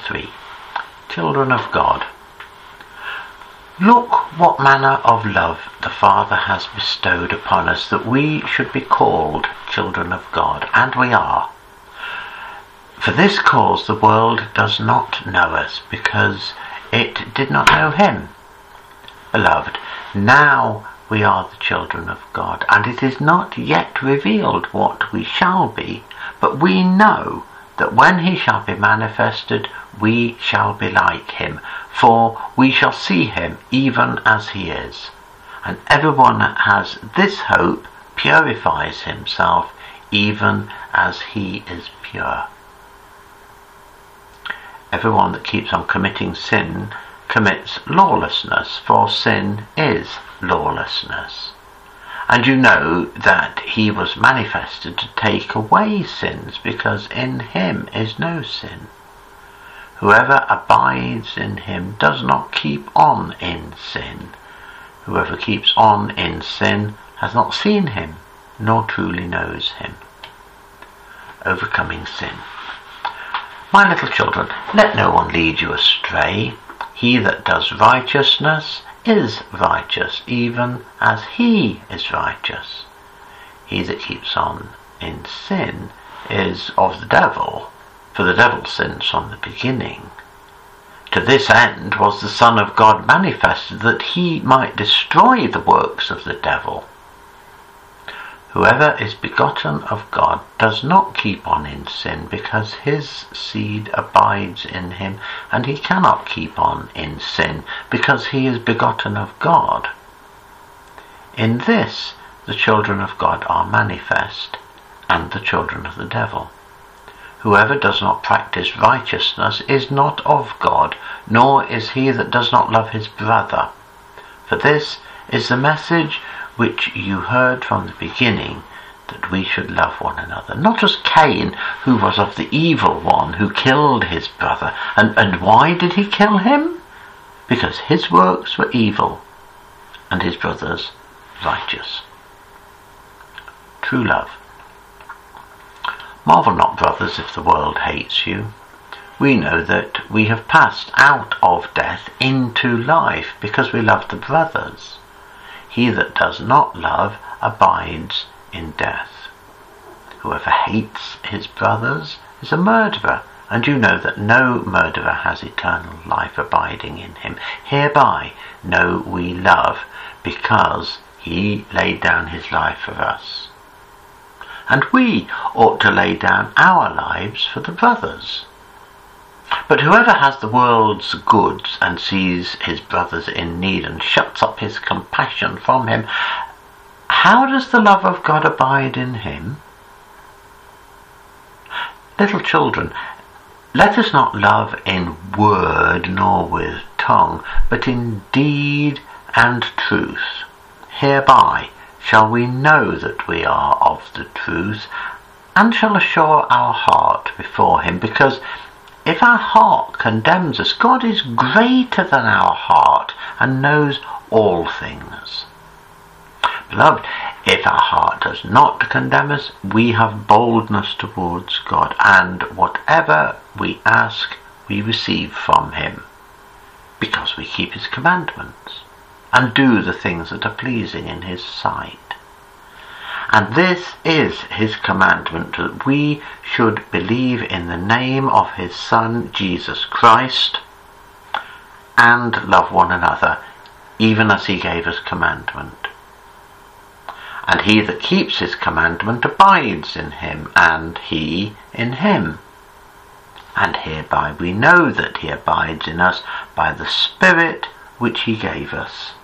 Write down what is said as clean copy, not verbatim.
3. Children of God. Look what manner of love the Father has bestowed upon us, that we should be called children of God, and we are. For this cause the world does not know us, because it did not know him. Beloved, now we are the children of God, and it is not yet revealed what we shall be, but we know that when he shall be manifested, we shall be like him, for we shall see him even as he is. And everyone that has this hope purifies himself even as he is pure. Everyone that keeps on committing sin commits lawlessness, for sin is lawlessness. And you know that he was manifested to take away sins, because in him is no sin. Whoever abides in him does not keep on in sin. Whoever keeps on in sin has not seen him, nor truly knows him. Overcoming sin. My little children, let no one lead you astray. He that does righteousness is righteous, even as he is righteous. He that keeps on in sin is of the devil, for the devil sins from the beginning. To this end was the Son of God manifested, that he might destroy the works of the devil. Whoever is begotten of God does not keep on in sin, because his seed abides in him, and he cannot keep on in sin, because he is begotten of God. In this the children of God are manifest, and the children of the devil. Whoever does not practice righteousness is not of God, nor is he that does not love his brother. For this is the message which you heard from the beginning, that we should love one another. Not as Cain, who was of the evil one, who killed his brother. And why did he kill him? Because his works were evil, and his brother's righteous. True love. Marvel not, brothers, if the world hates you. We know that we have passed out of death into life, because we love the brothers. He that does not love abides in death. Whoever hates his brothers is a murderer, and you know that no murderer has eternal life abiding in him. Hereby know we love, because he laid down his life for us. And we ought to lay down our lives for the brothers. But whoever has the world's goods and sees his brothers in need and shuts up his compassion from him, how does the love of God abide in him? Little children, let us not love in word nor with tongue, but in deed and truth. Hereby shall we know that we are of the truth, and shall assure our heart before him, because if our heart condemns us, God is greater than our heart and knows all things. Beloved, if our heart does not condemn us, we have boldness towards God, and whatever we ask, we receive from him, because we keep his commandments and do the things that are pleasing in his sight. And this is his commandment, that we should believe in the name of his Son, Jesus Christ, and love one another, even as he gave us commandment. And he that keeps his commandment abides in him, and he in him. And hereby we know that he abides in us, by the Spirit which he gave us.